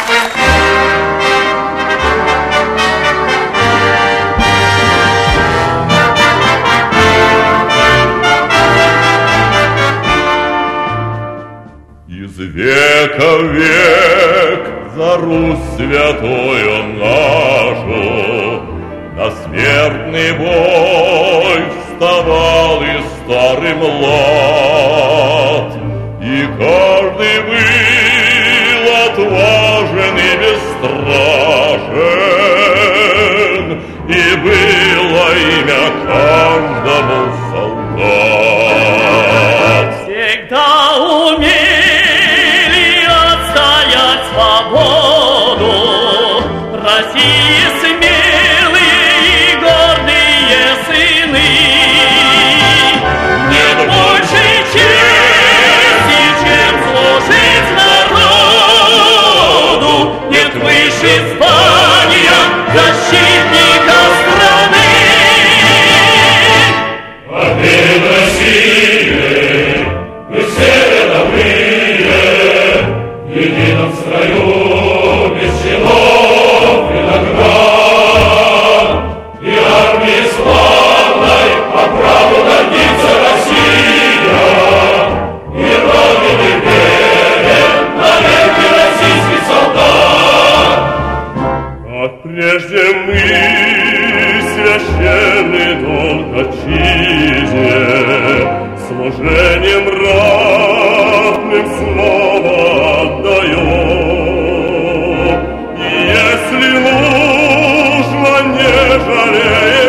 Из века в век за Русь святую нашу на смертный бой вставал и старый млад, и каждый был отважен и бесстрашен, и было имя каждому солдат. Всегда умели отстоять свободу России смелые и гордые сыны. Нет большей чести, чем служить народу, нет выше звания защитника страны. Победа России, мы все рядовые, в едином строю, без чинов и наград, и армии славной по праву гордится Россия, и Родине верен навеки российский солдат. Как прежде мы священный долг отчизне служением равным снова отдаем. И если нужно, не жалеем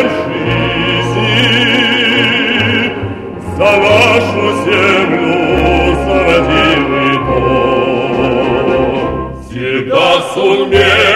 жизни за нашу землю, за родимый дом. Всегда сумеем